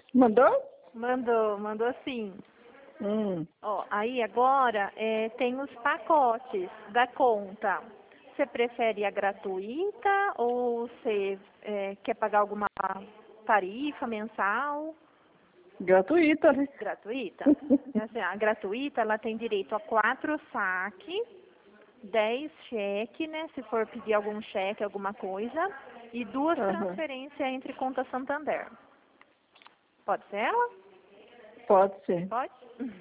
Mandou? Mandou sim. Hum. Ó, aí agora tem os pacotes da conta. Você prefere a gratuita ou você quer pagar alguma tarifa mensal? Gratuita, né? Gratuita? Assim, a gratuita, ela tem direito a 4 saques, 10 cheque, né? Se for pedir algum cheque, alguma coisa, e 2 Aham. transferências entre conta Santander. Pode ser ela? Pode ser. Pode?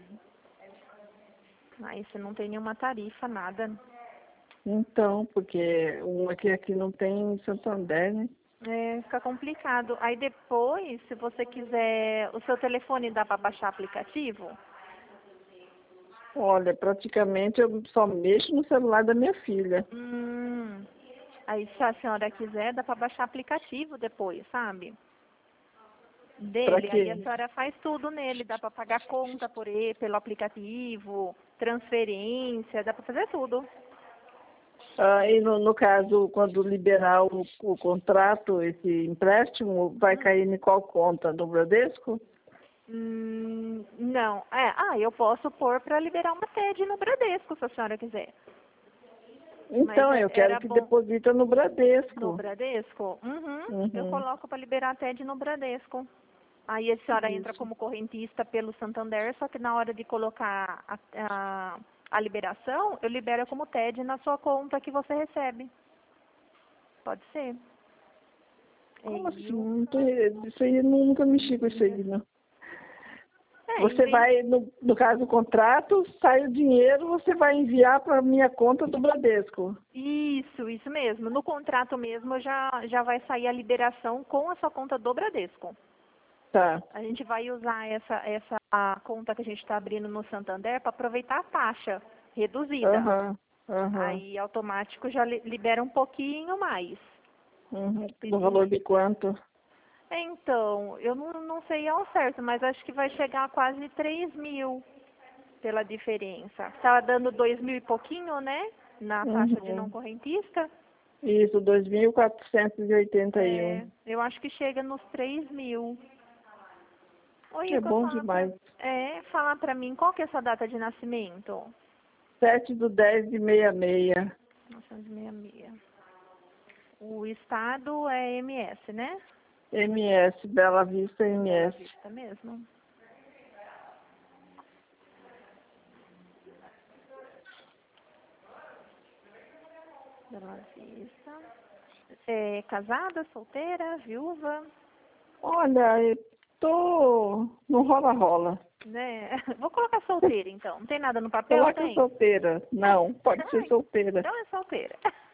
Aí você não tem nenhuma tarifa, nada. Então, porque um aqui não tem em Santander, né? Fica complicado. Aí depois, se você quiser, o seu telefone dá para baixar aplicativo? Olha, praticamente eu só mexo no celular da minha filha. Aí se a senhora quiser, dá para baixar aplicativo depois, sabe? Pra Dele, aí a quê? senhora faz tudo nele, dá para pagar conta por ele, pelo aplicativo, transferência, dá para fazer tudo. E no caso, quando liberar o contrato, esse empréstimo, vai cair em qual conta? Do Bradesco? Não. Eu posso pôr para liberar uma TED no Bradesco, se a senhora quiser. Mas Então, eu quero era que bom deposita no no Bradesco. Bradesco? Eu Uhum. coloco para liberar a TED no Bradesco. Aí a senhora entra Isso. como correntista pelo Santander, só que na hora de colocar a liberação, eu libero como TED na sua conta que você recebe. Pode ser. Como assim? Eu, Não tem, isso aí eu nunca mexi com isso aí, não. Você em vai, no caso do contrato, sai o dinheiro, você vai enviar para a minha conta do Bradesco. Isso mesmo. No contrato mesmo já vai sair a liberação com a sua conta do Bradesco. Tá. A gente vai usar essa conta que a gente está abrindo no Santander para aproveitar a taxa reduzida. Aham. Aham. Aí automático já libera um pouquinho mais. Uhum. No valor de quanto? Então, eu não sei ao certo, mas acho que vai chegar a quase 3.000 pela diferença. Estava dando 2.000 e pouquinho, né? Na taxa de não Uhum. correntista. Isso, 2.481. Eu acho que chega nos 3.000. Oi, É Ica, bom demais. falar pra mim, qual que é a sua data de nascimento? 7/10/66. 1966. O estado é MS, né? MS, Bela Vista Bela MS. Vista mesmo. Bela Vista. Casada, solteira, viúva, Olha, eu tô no rola-rola. né? Vou colocar solteira, então. Não tem nada no papel, Coloca tem? solteira. Não, pode ser solteira. Então é solteira.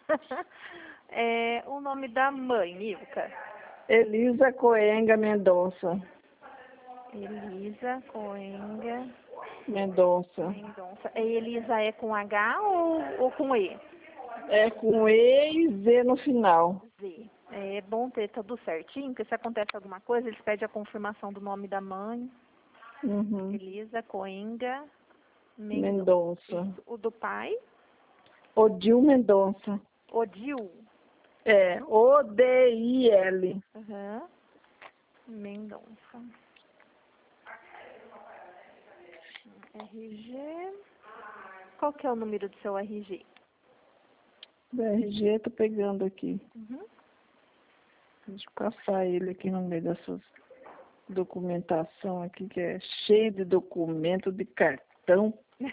O nome da mãe, Ilka. Elisa Coenga Mendonça. Elisa Coenga Mendonça. Mendonça. Elisa é com H ou com E? É com E e Z no final. Z. É bom ter tudo certinho, porque se acontece alguma coisa, eles pedem a confirmação do nome da mãe. Uhum. Elisa Coenga Mendonça. Mendonça. Isso. O do pai, Odil Mendonça. Odil. É, Odil. Uhum. Mendonça. RG. Qual que é o número do seu RG? O RG tô pegando aqui. Uhum. Deixa eu caçar ele aqui no meio dessas documentação aqui, que é cheio de documento, de cartão.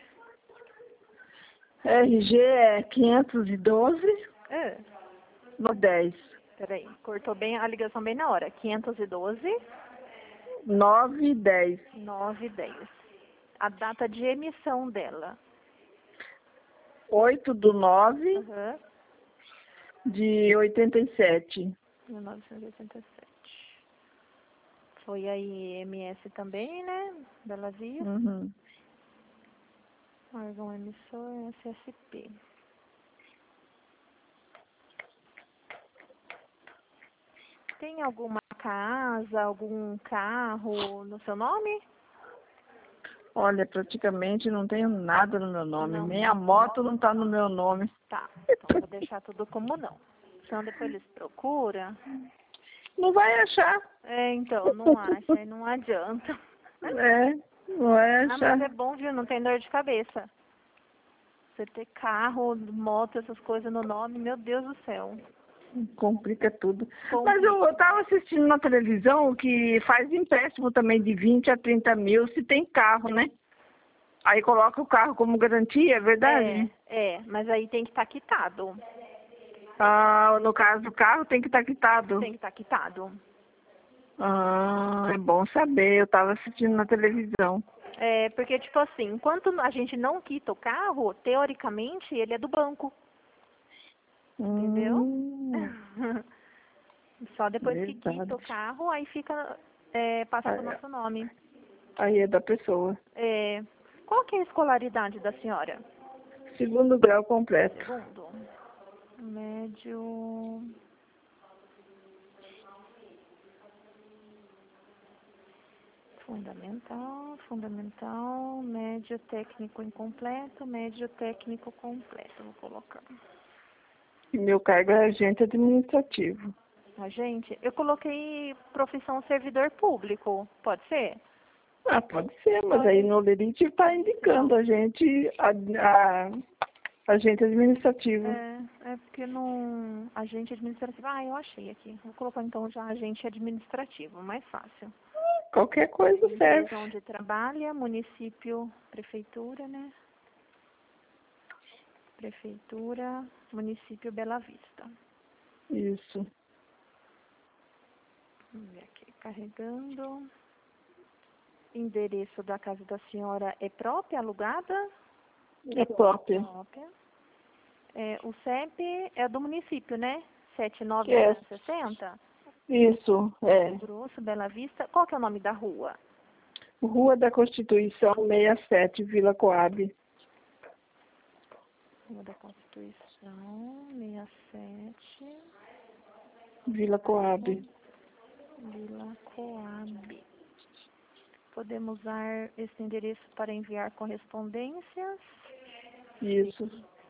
RG é 512 É. no 10. Peraí, cortou bem a ligação bem na hora. 512 910. 910. A data de emissão dela. 8/9 Uhum. de 87. 1987. Foi a IMS também, né? Bela Vista. Uhum. Órgão emissor SSP. Tem alguma casa, algum carro no seu nome? Olha, praticamente não tenho nada no meu nome. Não. Nem a moto não tá no meu nome. Tá. Então vou deixar tudo como não. Senão depois eles procuram. Não vai achar. Então, não acha, aí não adianta. Não vai Ah, achar. mas é bom, viu? Não tem dor de cabeça. Você ter carro, moto, essas coisas no nome, meu Deus do céu. Complica tudo. Complica. Mas eu estava assistindo na televisão que faz empréstimo também de 20 a 30 mil se tem carro, né? Aí coloca o carro como garantia, é verdade? Mas aí tem que estar quitado. Ah, no caso do carro tem que estar quitado. Tem que estar quitado. Ah, é bom saber. Eu estava assistindo na televisão. Porque, tipo assim, enquanto a gente não quita o carro, teoricamente ele é do banco. Entendeu? Só depois que quita o carro, aí fica, passa para o nosso nome. Aí é da pessoa. Qual que é a escolaridade da senhora? 2º grau completo. Segundo. Médio. Fundamental, médio técnico incompleto, médio técnico completo. Vou colocar. E meu cargo é agente administrativo. Agente? Eu coloquei profissão servidor público. Pode ser? Ah, pode ser, mas aí no Lerite está indicando agente administrativo. Porque não... Agente administrativo... Ah, eu achei aqui. Vou colocar então já agente administrativo, mais fácil. Qualquer coisa serve. Empresa onde trabalha, município, prefeitura, né? Prefeitura, município Bela Vista. Isso. Vamos ver aqui, carregando. Endereço da casa da senhora é própria, alugada? É própria. O CEP é do município, né? 7960? Isso, Grosso, Bela Vista. Qual que é o nome da rua? Rua da Constituição 67, Vila Coab. Rua da Constituição 67. Vila Coab. Vila Coab. Podemos usar esse endereço para enviar correspondências? Isso.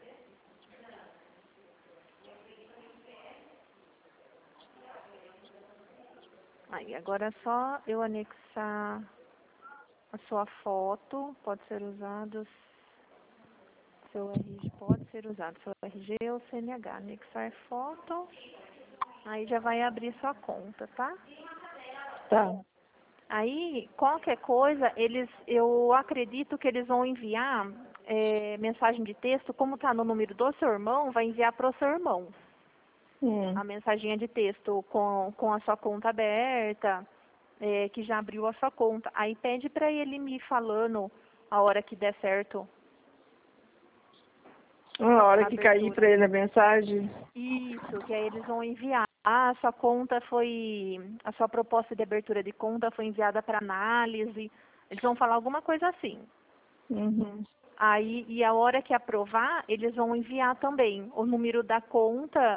Aí, agora é só eu anexar a sua foto, pode ser usado, seu RG pode ser usado, seu RG ou CNH, anexar foto, aí já vai abrir sua conta, tá? Tá. Aí, qualquer coisa, eu acredito que eles vão enviar mensagem de texto, como tá no número do seu irmão, vai enviar para o seu irmão. A mensaginha de texto com a sua conta aberta, que já abriu a sua conta. Aí pede para ele me falando a hora que der certo. A hora que cair para ele a mensagem? Isso, que aí eles vão enviar. A sua a sua proposta de abertura de conta foi enviada para análise. Eles vão falar alguma coisa assim. Aí, e a hora que aprovar, eles vão enviar também o número da conta,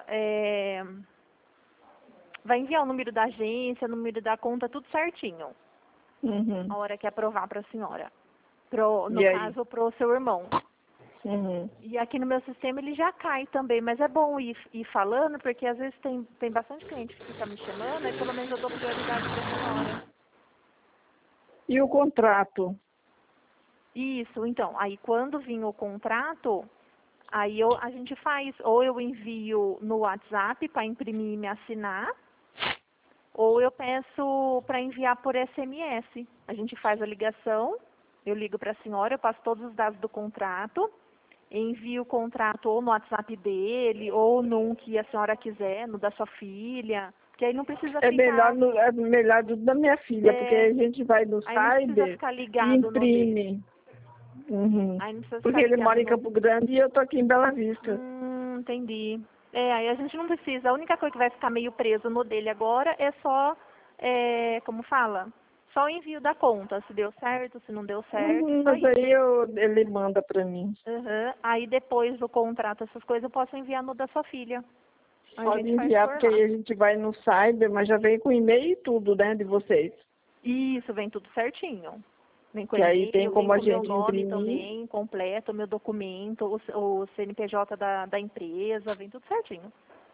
vai enviar o número da agência, o número da conta, tudo certinho. A hora que aprovar para a senhora. No caso, para o seu irmão. E aqui no meu sistema ele já cai também, mas é bom ir falando, porque às vezes tem bastante cliente que fica me chamando, aí pelo menos eu dou prioridade para a senhora. E o contrato? Isso, então, aí quando vir o contrato, aí a gente faz, ou eu envio no WhatsApp para imprimir e me assinar, ou eu peço para enviar por SMS. A gente faz a ligação, eu ligo para a senhora, eu passo todos os dados do contrato, envio o contrato ou no WhatsApp dele, ou num que a senhora quiser, no da sua filha, porque aí não precisa ficar... É melhor do da minha filha, porque a gente vai no cyber e imprime. Aí não precisa Porque ele mora em Campo Grande e eu tô aqui em Bela Vista. Entendi. Aí a gente não precisa. A única coisa que vai ficar meio preso no dele agora é só, como fala? Só o envio da conta, se deu certo, se não deu certo. Mas aí ele manda pra mim. Aí depois do contrato, essas coisas, eu posso enviar no da sua filha. Pode enviar, porque aí a gente vai no cyber, mas já vem com e-mail e tudo, né, de vocês. Isso, vem tudo certinho. Vem com que aí tem como a gente meu nome imprimir. também, completo, meu documento, o CNPJ da empresa, vem tudo certinho.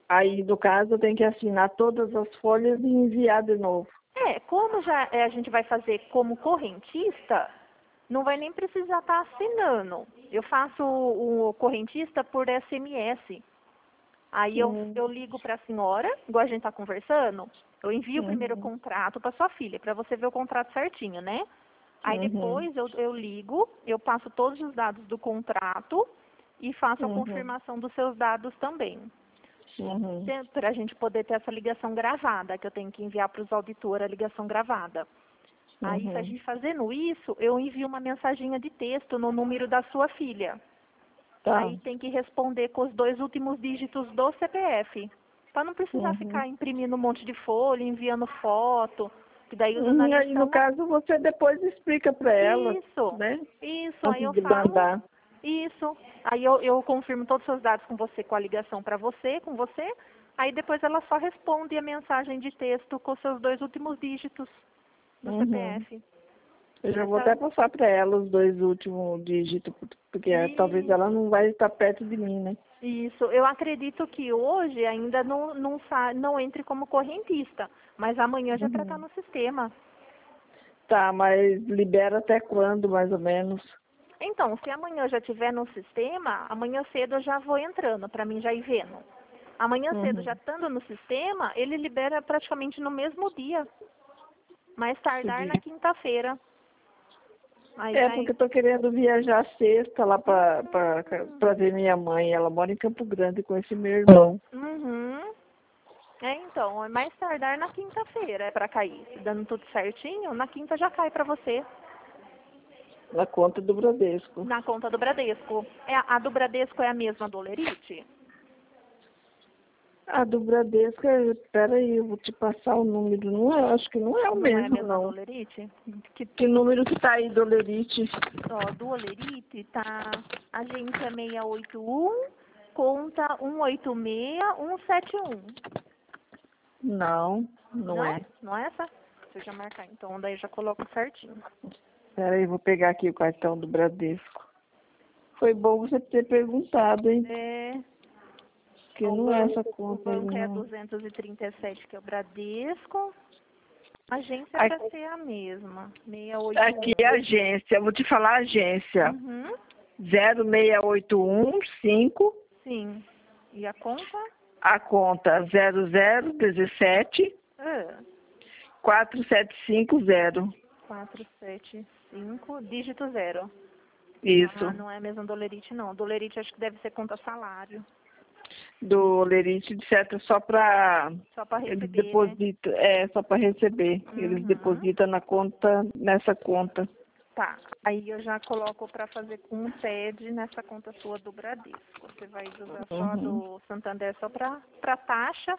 Aí, no caso, eu tenho que assinar todas as folhas e enviar de novo. Como já a gente vai fazer como correntista, não vai nem precisar estar assinando. Eu faço o correntista por SMS. Aí eu ligo para a senhora, igual a gente está conversando, eu envio primeiro o contrato para sua filha, para você ver o contrato certinho, né? Aí depois eu ligo, eu passo todos os dados do contrato e faço a confirmação dos seus dados também. Para a gente poder ter essa ligação gravada, que eu tenho que enviar para os auditores a ligação gravada. Aí, a gente fazendo isso, eu envio uma mensaginha de texto no número da sua filha. Tá. Aí tem que responder com os 2 últimos dígitos do CPF. Para não precisar ficar imprimindo um monte de folha, enviando foto, que daí os analistas... Aí, no caso, você depois explica para ela, Isso, né? isso. Aí Antes eu de falo... mandar. Isso. Aí eu confirmo todos os seus dados com você, com a ligação para você, com você. Aí depois ela só responde a mensagem de texto com os seus 2 últimos dígitos do CPF. Eu já vou até passar para ela os 2 últimos dígitos, porque talvez ela não vai estar perto de mim, né? Isso. Eu acredito que hoje ainda não entre como correntista, mas amanhã já para estar no sistema. Tá, mas libera até quando, mais ou menos? Então, se amanhã já estiver no sistema, amanhã cedo eu já vou entrando, para mim já ir vendo. Amanhã cedo, já estando no sistema, ele libera praticamente no mesmo dia. Mais tardar na quinta-feira. Porque eu tô querendo viajar sexta lá pra ver minha mãe. Ela mora em Campo Grande com esse meu irmão. Então, é mais tardar na quinta-feira, é para cair. Se dando tudo certinho, na quinta já cai para você. Na conta do Bradesco. Na conta do Bradesco. A do Bradesco é a mesma do Olerite? A do Bradesco, peraí, eu vou te passar o número. Não é, acho que não é o mesmo, não. É a mesma não. do Olerite? Que número que tá aí do Olerite? Ó, do Olerite tá agência 681, conta 186171. Não, não é. Não é essa? Deixa eu já marcar, então daí já coloco certinho. Peraí, vou pegar aqui o cartão do Bradesco. Foi bom você ter perguntado, hein? Que não é essa conta aí, O banco é não. 237, que é o Bradesco. A agência é para ser a mesma. 681. Aqui é a agência, eu vou te falar a agência. 06815. Sim. E a conta? A conta 0017 4750. 475, dígito 0. Isso. Ah, não é mesmo do Olerite, não. Do Olerite acho que deve ser conta salário. Do Olerite, de certo, só para receber, eles depositam, só para receber. Eles depositam nessa conta. Tá, aí eu já coloco para fazer com um TED nessa conta sua do Bradesco. Você vai usar só a do Santander só para taxa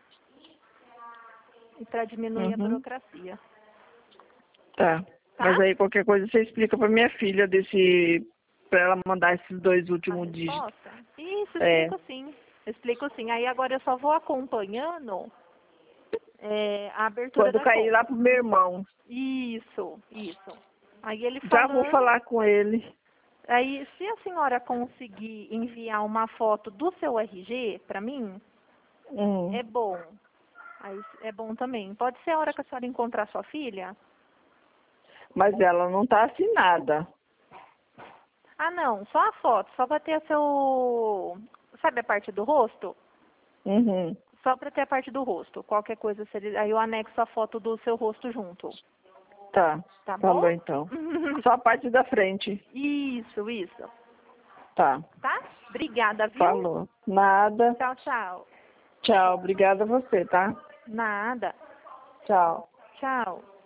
e para diminuir a burocracia. Tá. Mas aí qualquer coisa você explica para minha filha para ela mandar esses 2 últimos dígitos. Isso, explico sim. Aí agora eu só vou acompanhando a abertura da conta. Quando cair lá pro meu irmão. Isso. Aí ele Já vou falar com ele. Aí, se a senhora conseguir enviar uma foto do seu RG para mim, é bom. Aí é bom também. Pode ser a hora que a senhora encontrar sua filha? Mas ela não está assinada. Ah, não. Só a foto. Só para ter sabe a parte do rosto? Só para ter a parte do rosto. Qualquer coisa, aí eu anexo a foto do seu rosto junto. Tá bom? Falou então. Só a parte da frente. Isso. Tá. Tá? Obrigada, viu? Falou. Nada. Tchau. Tchau, obrigada a você, tá? Nada. Tchau. Tchau.